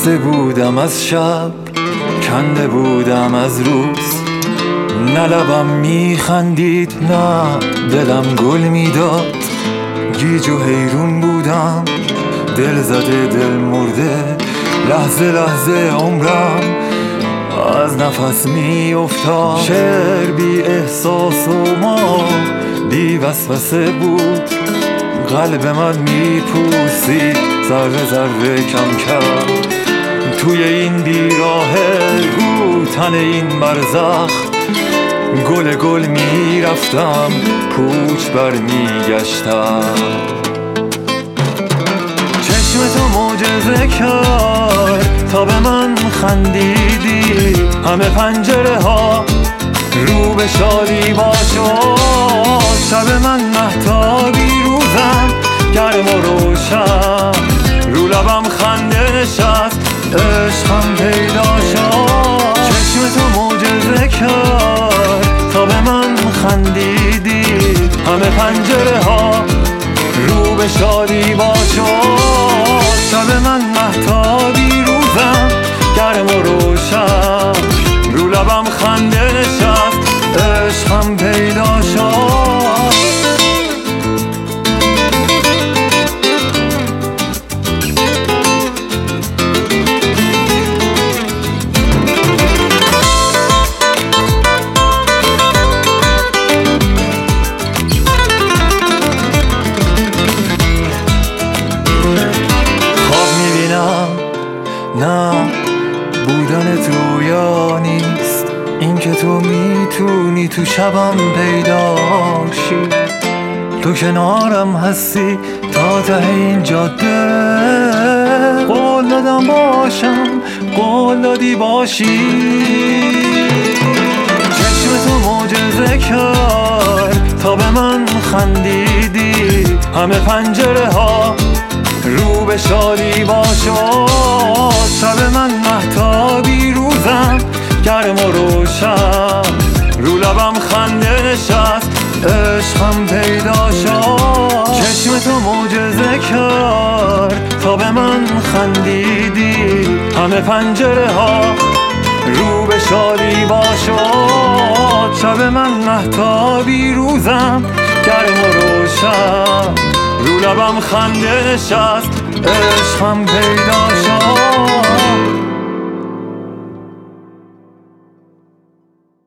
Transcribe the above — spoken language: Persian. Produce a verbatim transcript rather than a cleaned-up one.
خسته بودم از شب، کنده بودم از روز، نه لبم میخندید نه دلم گل میداد. گیج و حیرون بودم، دل زده دل مرده، لحظه لحظه عمرم از نفس می افتاد. شعر بی احساس و ما بی وسوسه بود، قلب من می پوسید ذره ذره کم کرد. توی این بیراهه گوتن این برزخ، گل گل می رفتم پوچ بر می گشتم. چشم تو معجزه کرد تا به من خندیدی، همه پنجره ها رو به شادی باشد. شب من مهتابی روزم گرم و روشن، رو لبم خنده نشست عشقم پیدا شد. چشم تو معجزه کرد تا به من خندیدی، همه پنجره ها رو به شادی باشد. شب من مهتابی روزم گرم و روشن، رو لبم خنده نشست عشقم پیدا شد. نه بودنت رویا نیست، این که تو میتونی تو شبم پیداشی. تو کنارم هستی تا ته این جاده، قول دادم باشم قول دادی باشی. چشم تو معجزه کرد تا به من خندیدی، همه پنجره ها رو به شادی باشد. شب من مهتابی روزم گرم و روشن، رو لبم خنده نشست عشقم پیدا شد. چشم تو معجزه کرد تا به من خندیدی، همه پنجره ها رو به شادی باشد. شب من مهتابی روزم گرم و روشن، رو لبم خنده نشست عشقم پیدا شد.